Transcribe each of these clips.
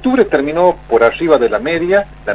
octubre terminó por arriba de la media es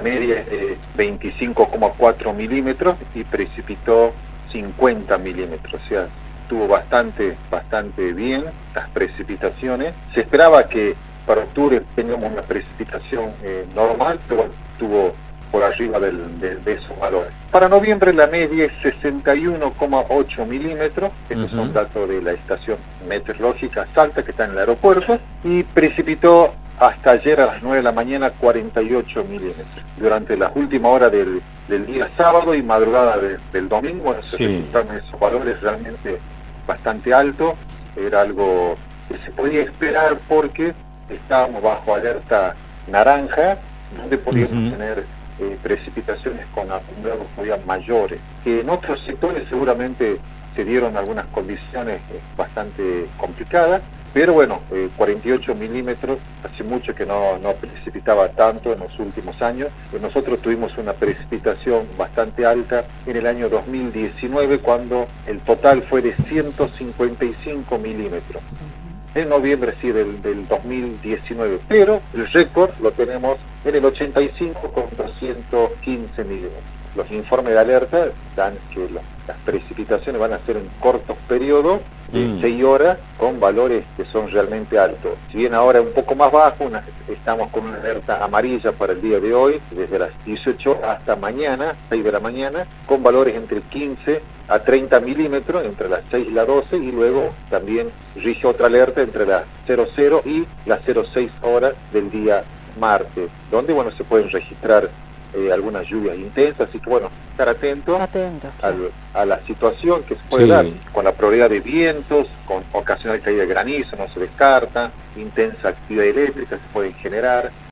25,4 milímetros y precipitó 50 milímetros, o sea, estuvo bastante bien las precipitaciones. Se esperaba que para octubre tengamos una precipitación normal, pero estuvo por arriba de esos valores. Para noviembre la media es 61,8 milímetros, estos son datos de la estación meteorológica Salta que está en el aeropuerto, y precipitó hasta ayer a las 9 de la mañana 48 milímetros. Durante las últimas horas del día sábado y madrugada del domingo, bueno, se registraron esos valores realmente bastante altos. Era algo que se podía esperar porque estábamos bajo alerta naranja, donde podíamos tener precipitaciones con acumulados todavía mayores. Que en otros sectores seguramente se dieron algunas condiciones bastante complicadas, pero bueno, 48 milímetros, hace mucho que no precipitaba tanto en los últimos años. Nosotros tuvimos una precipitación bastante alta en el año 2019, cuando el total fue de 155 milímetros. En noviembre sí del 2019, pero el récord lo tenemos en el 85 con 215 milímetros. Los informes de alerta dan que las precipitaciones van a ser en cortos periodos de 6 horas con valores que son realmente altos. Si bien ahora es un poco más bajo, estamos con una alerta amarilla para el día de hoy, desde las 18 hasta mañana, 6 de la mañana, con valores entre 15 a 30 milímetros entre las 6 y las 12, y luego también rige otra alerta entre las 00 y las 06 horas del día martes, donde bueno se pueden registrar algunas lluvias intensas, así que bueno, estar atentos a la situación que se puede dar, con la probabilidad de vientos, con ocasional caída de granizo, no se descarta, intensa actividad eléctrica se pueden generar,